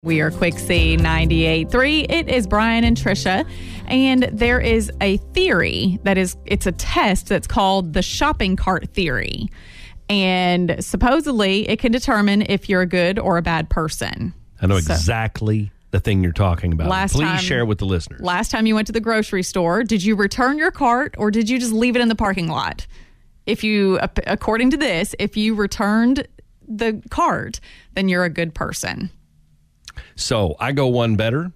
We are Quixie 98.3. It is Brian and Trisha, and there is a theory it's a test that's called the shopping cart theory. And supposedly it can determine if you're a good or a bad person. I know exactly the thing you're talking about. Please share with the listeners. Last time you went to the grocery store, did you return your cart or did you just leave it in the parking lot? According to this, if you returned the cart, then you're a good person. So I go one better.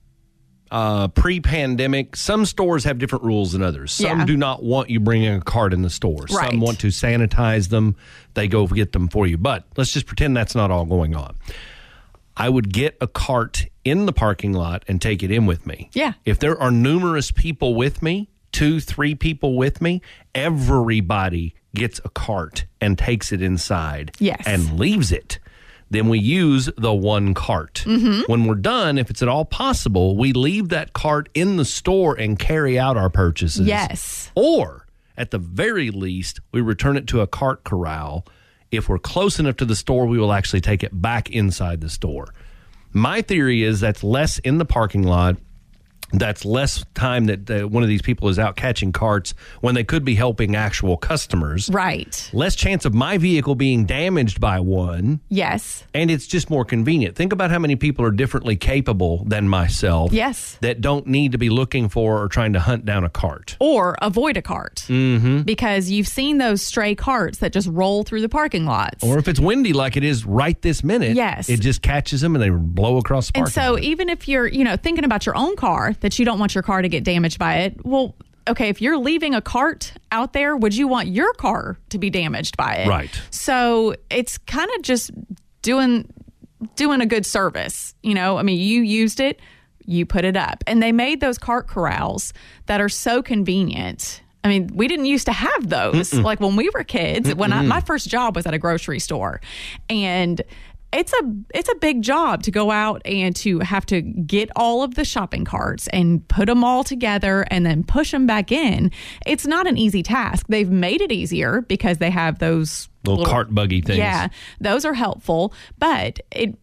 Pre-pandemic, some stores have different rules than others. Some do not want you bringing a cart in the store. Right. Some want to sanitize them. They go get them for you. But let's just pretend that's not all going on. I would get a cart in the parking lot and take it in with me. Yeah. If there are numerous people with me, 2-3 people with me, everybody gets a cart and takes it inside. Yes. And leaves it. Then we use the one cart. Mm-hmm. When we're done, if it's at all possible, we leave that cart in the store and carry out our purchases. Yes. Or, at the very least, we return it to a cart corral. If we're close enough to the store, we will actually take it back inside the store. My theory is that's less in the parking lot. That's less time that one of these people is out catching carts when they could be helping actual customers. Right. Less chance of my vehicle being damaged by one. Yes. And it's just more convenient. Think about how many people are differently capable than myself. Yes. That don't need to be looking for or trying to hunt down a cart. Or avoid a cart. Mm-hmm. Because you've seen those stray carts that just roll through the parking lots. Or if it's windy like it is right this minute. Yes. It just catches them and they blow across the parking lot. And so even if you're, thinking about your own car, that you don't want your car to get damaged by it, well, okay, if you're leaving a cart out there, would you want your car to be damaged by it? Right. So it's kind of just doing a good service. You used it, you put it up. And they made those cart corrals that are so convenient. I mean, we didn't used to have those. Mm-mm. Like when we were kids, Mm-mm. my first job was at a grocery store. And it's a big job to go out and to have to get all of the shopping carts and put them all together and then push them back in. It's not an easy task. They've made it easier because they have those little cart buggy things. Yeah, those are helpful. But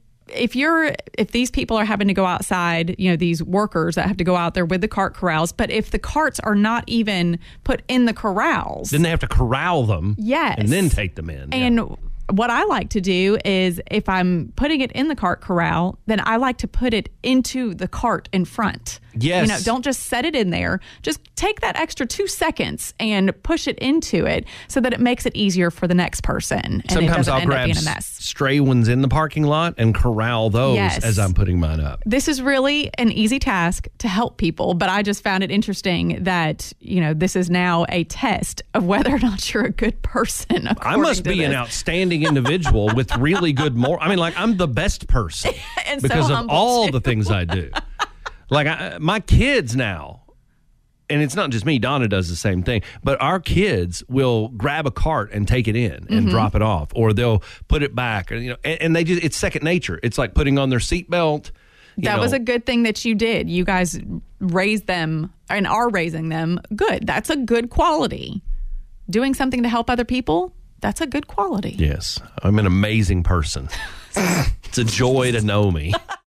if these people are having to go outside, these workers that have to go out there with the cart corrals, but if the carts are not even put in the corrals, then they have to corral them. Yes. And then take them in. And what I like to do is if I'm putting it in the cart corral, then I like to put it into the cart in front. Yes. Don't just set it in there. Just take that extra 2 seconds and push it into it so that it makes it easier for the next person. And sometimes I'll grab being a mess. Stray ones in the parking lot and corral those as I'm putting mine up. This is really an easy task to help people, but I just found it interesting that, this is now a test of whether or not you're a good person. I must be an outstanding individual with really good I'm the best person and because so of all the things I do. My kids now, and it's not just me, Donna does the same thing, but our kids will grab a cart and take it in and drop it off, or they'll put it back, and they just, it's second nature. It's like putting on their seatbelt. That was a good thing that you did. You guys raised them and are raising them good. That's a good quality. Doing something to help other people, that's a good quality. Yes. I'm an amazing person. It's a joy to know me.